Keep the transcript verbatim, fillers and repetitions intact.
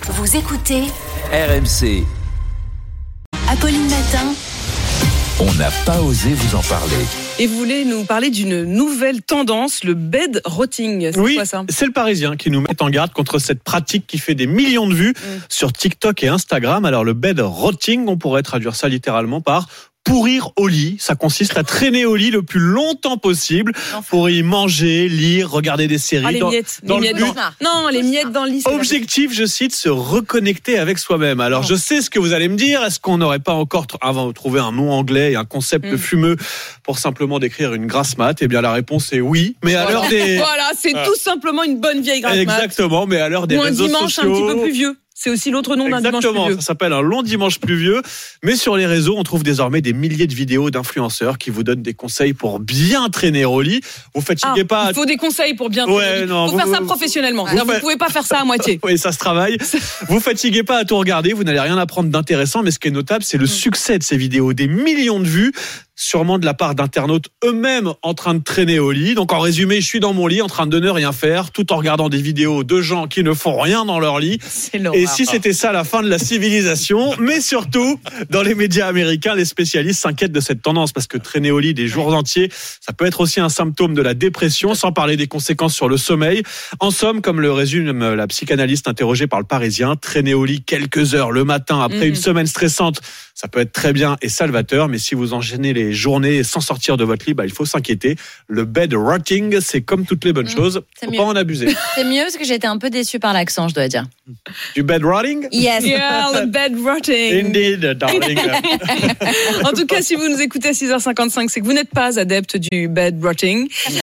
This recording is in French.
Vous écoutez R M C. Apolline Matin. On n'a pas osé vous en parler. Et vous voulez nous parler d'une nouvelle tendance, le bed rotting. C'est oui, quoi ça ? C'est le Parisien qui nous met en garde contre cette pratique qui fait des millions de vues mmh. sur TikTok et Instagram. Alors le bed rotting, on pourrait traduire ça littéralement par pourrir au lit. Ça consiste à traîner au lit le plus longtemps possible pour y manger, lire, regarder des séries. Ah, les dans, miettes. Dans les le miettes but. dans... Non, les miettes dans le lit. Objectif, je cite, se reconnecter avec soi-même. Alors, non. je sais ce que vous allez me dire. Est-ce qu'on n'aurait pas encore avant trouvé un nom anglais et un concept mmh. fumeux pour simplement décrire une grasse mat ? Eh bien, la réponse est oui. Mais à voilà. l'heure des... Voilà, c'est ah. tout simplement une bonne vieille grasse mat. Exactement, mais à l'heure des Ou réseaux un dimanche sociaux... un petit peu plus vieux. C'est aussi l'autre nom d'un dimanche pluvieux. Exactement, ça s'appelle un long dimanche pluvieux. Mais sur les réseaux, on trouve désormais des milliers de vidéos d'influenceurs qui vous donnent des conseils pour bien traîner au lit. Vous fatiguez ah, pas. Il faut des conseils pour bien traîner ouais, au lit. non, faut vous, faire ça vous, professionnellement. Vous, vous ne pouvez pas faire ça à moitié. Oui, ça se travaille. Vous fatiguez pas à tout regarder, vous n'allez rien apprendre d'intéressant. Mais ce qui est notable, c'est le succès de ces vidéos. Des millions de vues, sûrement de la part d'internautes eux-mêmes en train de traîner au lit. Donc en résumé, je suis dans mon lit en train de ne rien faire, tout en regardant des vidéos de gens qui ne font rien dans leur lit. Et si c'était ça la fin de la civilisation, mais surtout, dans les médias américains, les spécialistes s'inquiètent de cette tendance parce que traîner au lit des jours entiers, ça peut être aussi un symptôme de la dépression, sans parler des conséquences sur le sommeil. En somme, comme le résume la psychanalyste interrogée par le Parisien, traîner au lit quelques heures le matin après mmh. une semaine stressante, ça peut être très bien et salvateur, mais si vous enchaînez les journées sans sortir de votre lit, bah, il faut s'inquiéter. Le bed rotting, c'est comme toutes les bonnes mmh, choses, faut mieux. Pas en abuser. C'est mieux parce que j'ai été un peu déçue par l'accent, je dois dire. Du bed rotting? Yes. Yeah, le bed rotting. Indeed, darling. En tout cas, si vous nous écoutez à six heures cinquante-cinq, c'est que vous n'êtes pas adepte du bed rotting.